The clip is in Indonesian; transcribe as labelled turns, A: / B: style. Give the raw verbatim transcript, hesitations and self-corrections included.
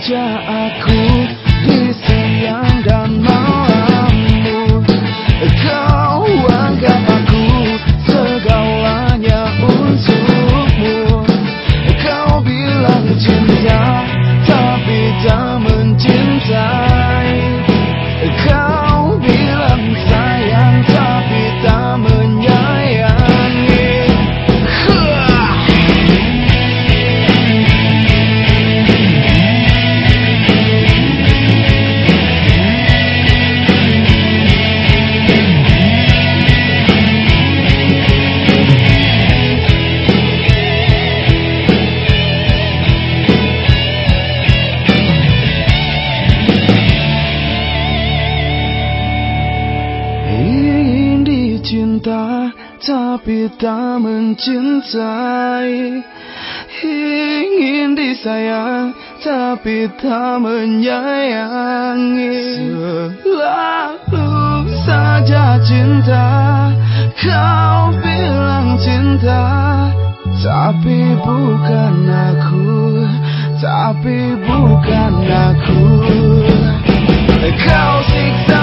A: saja aku di siang dan malammu. Kau anggap aku segalanya untukmu. Kau bilang cinta tapi tak mencintai. Kau bilang sayang tapi tak menyayangi. Ingin dicinta tapi tak mencintai. Ingin disayang tapi tak menyayangi. Selalu saja cinta. Kau bilang cinta tapi bukan aku. Tapi bukan aku. Kau siksa